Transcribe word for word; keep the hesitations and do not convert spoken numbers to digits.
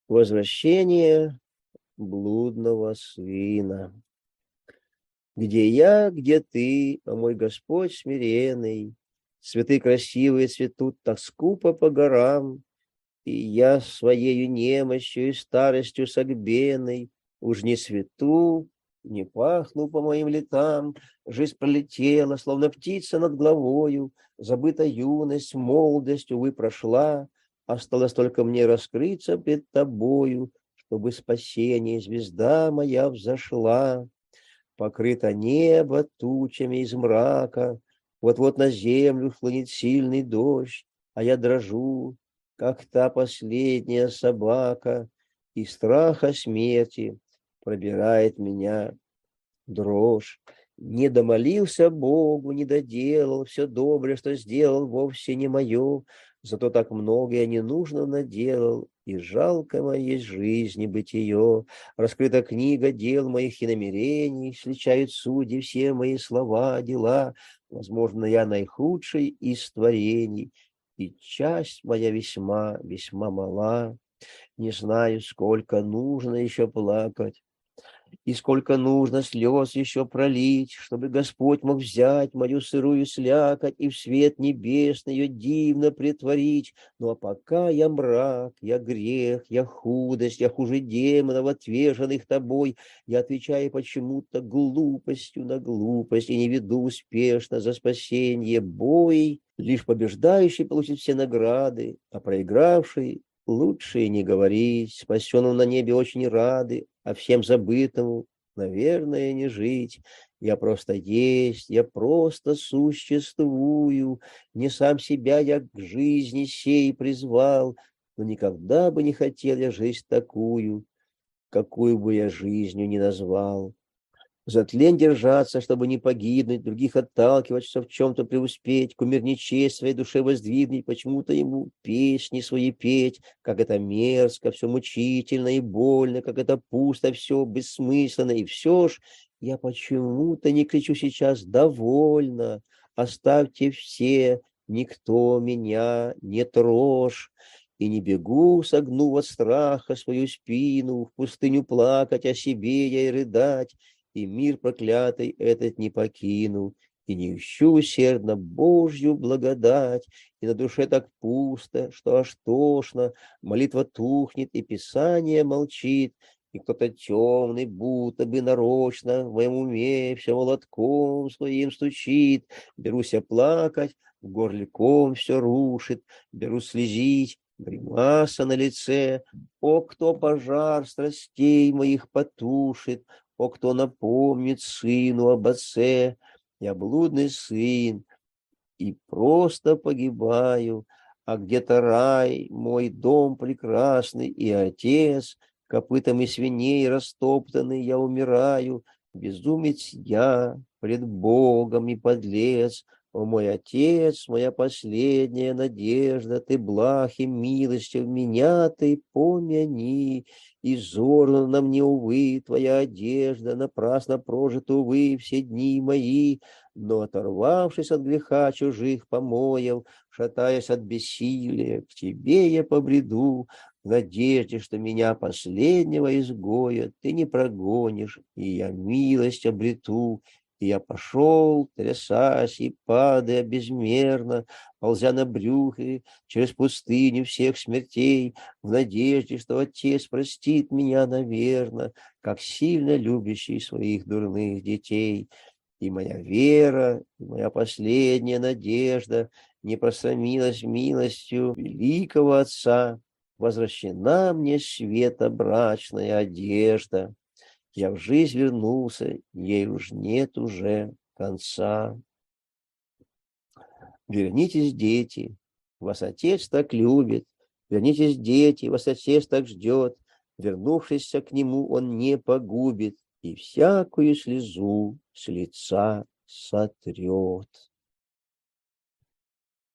Возвращение блудного сына. Где я, где ты, о мой Господь смиренный, цветы красивые цветут так скупо по горам, и я своею немощью и старостью согбенной уж не цвету, не пахну по моим летам. Жизнь пролетела, словно птица над головою, забыта юность, молодость, увы, прошла, осталось только мне раскрыться пред тобою, чтобы спасение звезда моя взошла. Покрыто небо тучами из мрака, вот-вот на землю хлынет сильный дождь, а я дрожу, как та последняя собака, и страха смерти пробирает меня дрожь. Не домолился Богу, не доделал, все доброе, что сделал, вовсе не мое, зато так многое ненужно наделал, и жалко моей жизни бытие. Раскрыта книга дел моих и намерений, сличают судьи все мои слова, дела. Возможно, я наихудший из творений, и часть моя весьма, весьма мала. Не знаю, сколько нужно еще плакать, и сколько нужно слез еще пролить, чтобы Господь мог взять мою сырую слякоть и в свет небесный ее дивно претворить. Ну а пока я мрак, я грех, я худость, я хуже демонов, отверженных тобой, я отвечаю почему-то глупостью на глупость и не веду успешно за спасение бой. Лишь побеждающий получит все награды, а проигравший лучше и не говорить. Спасенному на небе очень рады, а всем забытому, наверное, не жить. Я просто есть, я просто существую, не сам себя я к жизни сей призвал, но никогда бы не хотел я жизнь такую, какую бы я жизнью не назвал. За тлен держаться, чтобы не погибнуть, других отталкивать, чтобы в чем-то преуспеть, кумир честь своей душе воздвигнуть, почему-то ему песни свои петь, как это мерзко, все мучительно и больно, как это пусто, все бессмысленно, и все ж я почему-то не кричу сейчас «довольно», оставьте все, никто меня не трожь. И не бегу, согнув от страха свою спину, в пустыню плакать о себе я и рыдать, и мир проклятый этот не покину, и не ищу усердно Божью благодать, и на душе так пусто, что аж тошно, молитва тухнет, и Писание молчит, и кто-то темный, будто бы нарочно в моем уме все молотком своим стучит. Берусь я плакать, в горле ком все рушит, берусь слезить, гримаса на лице. О, кто пожар страстей моих потушит, о, кто напомнит сыну об отце. Я блудный сын и просто погибаю, а где-то рай, мой дом прекрасный, и отец, копытами свиней растоптанный, я умираю. Безумец я пред Богом и подлец. О, мой отец, моя последняя надежда, ты благ и милостив, меня ты помяни. И зорно на мне, увы, твоя одежда, напрасно прожиты, увы, все дни мои. Но, оторвавшись от греха чужих помоев, шатаясь от бессилия, к тебе я побреду, в надежде, что меня, последнего изгоя, ты не прогонишь, и я милость обрету. И я пошел, трясась и падая безмерно, ползя на брюхе через пустыню всех смертей, в надежде, что Отец простит меня, наверно, как сильно любящий своих дурных детей. И моя вера, и моя последняя надежда не просрамилась милостью великого Отца. Возвращена мне света брачная одежда. Я в жизнь вернулся, ей уж нет уже конца. Вернитесь, дети, вас Отец так любит. Вернитесь, дети, вас Отец так ждет. Вернувшись к нему, он не погубит и всякую слезу с лица сотрет.